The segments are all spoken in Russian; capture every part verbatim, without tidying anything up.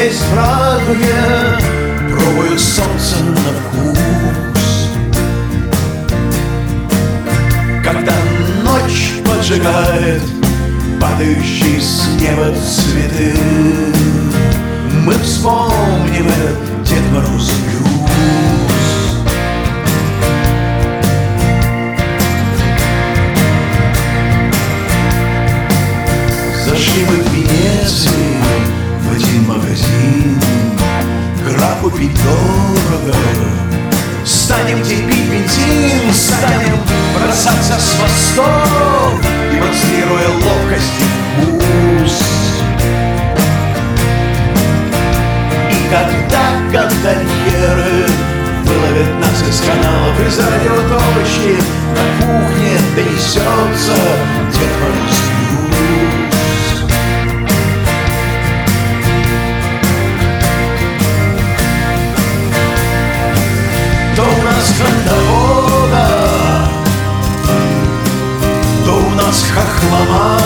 здесь в радуге пробую солнце на вкус. Когда ночь поджигает падающие с неба цветы, мы вспомним этот Дед Мороз блюз. Зашли мы в Венеции в один магазин, граф купить дорого. Станем теперь пить бензин, станем бросаться с мостов, демонстрируя ловкость и вкус. И когда гондольеры выловят нас из каналов, из радиоточки на кухне донесется Дед Мороз блюз. То у нас хондовода, то у нас хохлома.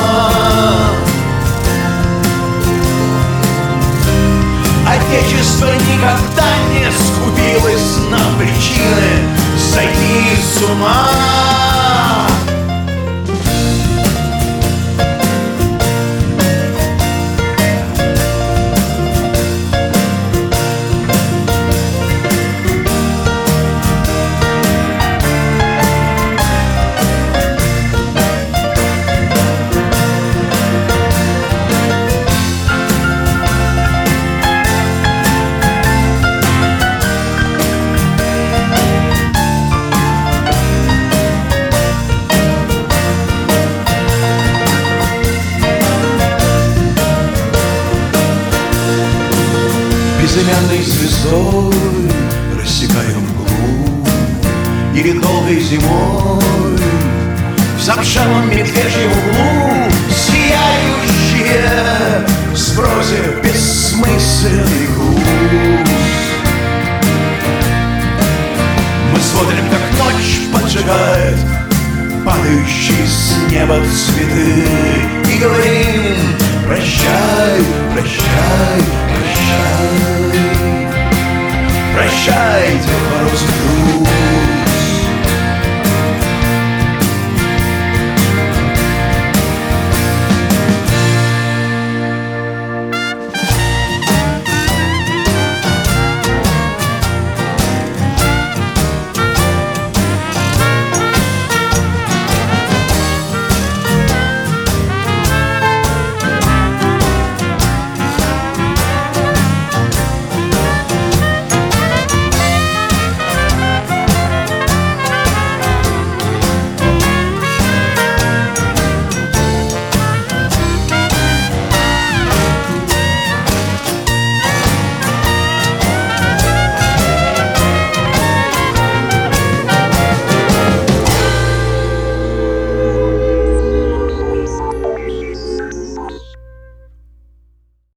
Отечество никогда не скупилось на причины сойти с ума. Безымянной звездой рассекаем мглу, или долгой зимой в замшелом медвежьем углу сияющие в сбросе бессмысленный груз. Мы смотрим, как ночь поджигает падающие с неба цветы, и говорим: прощай, прощай,